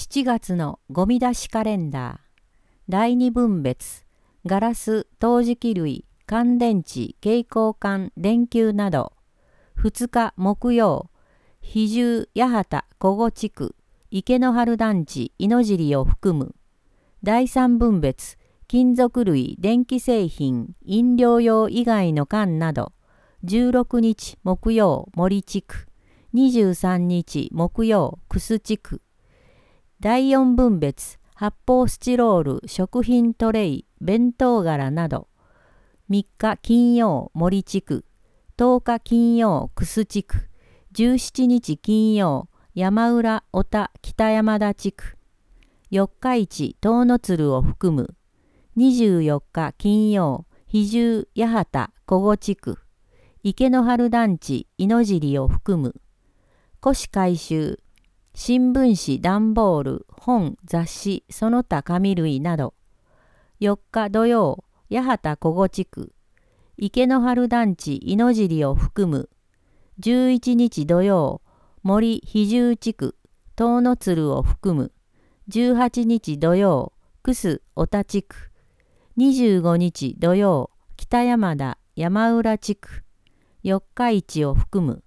7月のゴミ出しカレンダー。第2分別、ガラス、陶磁器類、乾電池、蛍光管、電球など。2日木曜、比重八幡古後地区、池の春団地、猪尻を含む。第3分別、金属類、電気製品、飲料用以外の缶など。16日木曜、森地区。23日木曜、楠地区。第4分別、発泡スチロール、食品トレイ、弁当柄など。3日金曜、森地区。10日金曜、楠地区。17日金曜、山浦小田北山田地区。4日市、遠野鶴を含む。24日金曜、比重八幡古後地区。池の春団地、猪尻を含む。古紙回収、新聞紙、段ボール、本、雑誌、その他紙類など。4日土曜、八幡古後地区。池の春団地、猪尻を含む。11日土曜、森比重地区、遠野鶴を含む。18日土曜、楠小田地区。25日土曜、北山田山浦地区。四日市を含む。